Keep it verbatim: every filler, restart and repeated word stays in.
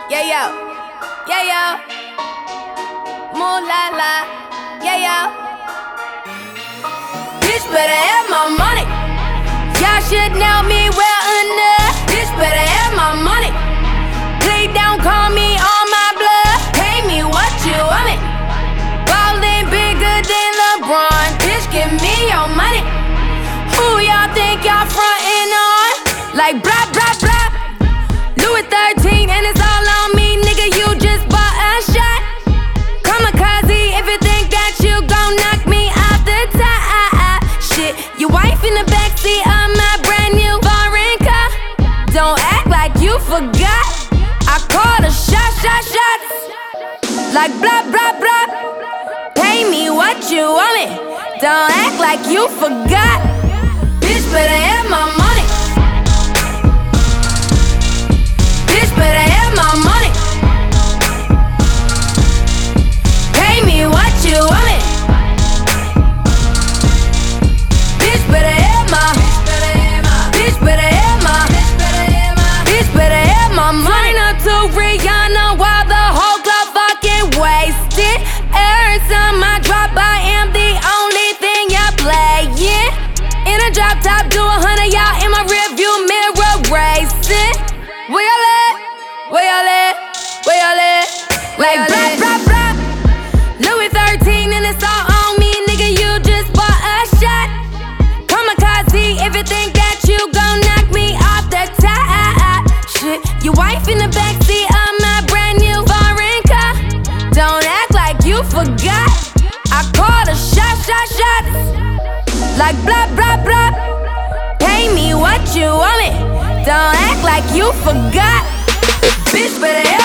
Yeah, yo. Yeah, yo. Moon la la. Yeah, yo. Bitch better have my money. Y'all should know me well enough. Bitch better have my money. Please don't call me on my blood. Pay me what you want me. Ballin' bigger than LeBron. Bitch, give me your money. Who y'all think y'all frontin' on? Like blah, blah, blah. Louis thirteen and it's all on me, nigga, you just bought a shot. Kamikaze if you think that you gon' knock me off the top. Shit, your wife in the backseat of my brand new foreign car. Don't act like you forgot. I called a shot, shot, shots. Like blah, blah, blah. Pay me what you want me. Don't act like you forgot. Bitch better have my money. Bitch better have my money. Pay me what you want me. Bitch better have my. Bitch better have my. Bitch better have my money. Up to Rihanna while the whole club fucking wasted. Every time I drop, I am the only thing y'all playing. In a drop top, do a hundred, y'all in my rearview mirror racing. Where y'all at? Where y'all at? Where y'all at? Like blah, blah, blah. Louis thirteen and it's all on me, nigga, you just bought a shot. Kamikaze if you think that you gon' knock me off the top. Shit, your wife in the backseat of my brand new foreign car. Don't act like you forgot. I called a shot, shot, shots. Like blah, blah, blah. Pay me what you want me. Don't act like you forgot. Bitch better